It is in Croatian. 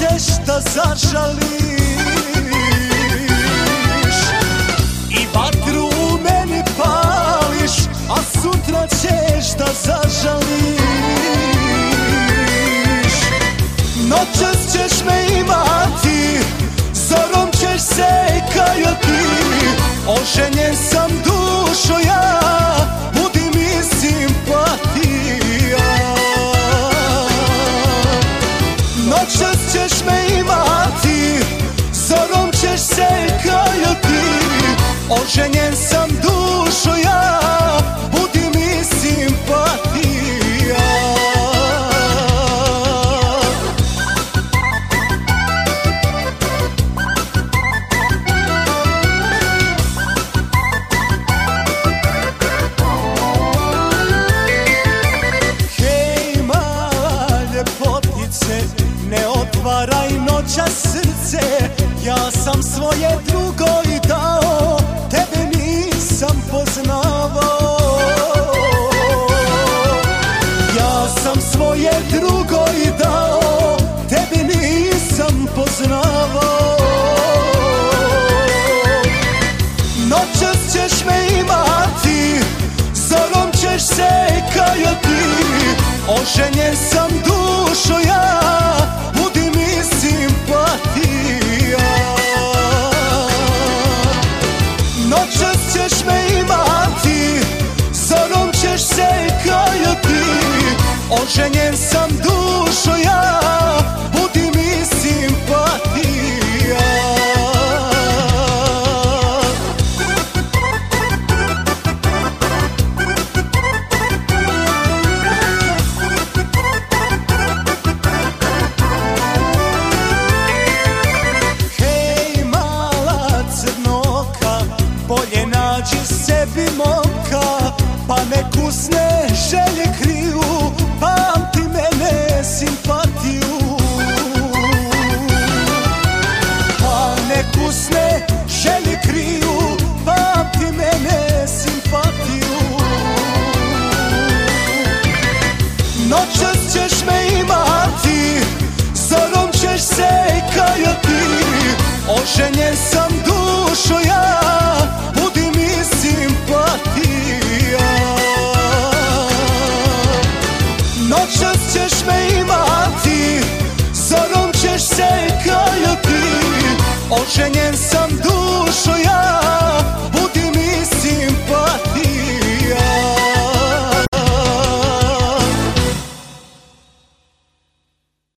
ćeš da zažališ i vatru u meni pališ, a sutra ćeš da zažališ. Noćas ćeš me imati, zorom ćeš se kajati. Oženjen sam dušo ja, budi mi simpatija. Noćas ćeš me imati, zorom ćeš se kajati. Oženjen sam dušo ja, budi mi simpatija. Ne otvaraj noćas srce, ja sam svoje drugoj dao, tebe nisam poznavao. Ja sam svoje drugoj dao, tebe nisam poznavao. Noćas ćeš me imati, zorom ćeš se kajati. Oženjen sam dušo ja, budi mi simpatija. Noćas ćeš me imati, zorom ćeš se kajati. Oženjen sam dušo ja, budi mi simpatija. Bolje nađi sebi momka, pa nek usne želje kriju, pamti mene simpatiju. Pa nek usne želje kriju, pamti mene simpatiju. Noćas ćeš me imati, zorom ćeš se kajati. Oženjen sam dušo ja, budi mi simpatija. Noćas ćeš me imati, zorom ćeš se kajati. Oženjen sam dušo ja,